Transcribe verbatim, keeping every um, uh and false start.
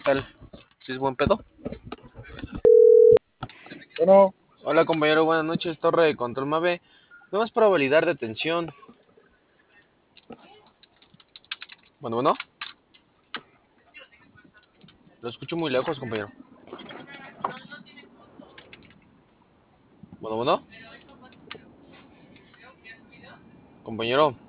tal? ¿Sí es buen pedo? Bueno, Hola compañero, buenas noches, Torre de Control Mave. No más para validar detención. Bueno, bueno, lo escucho muy lejos, compañero. Bueno, bueno, compañero.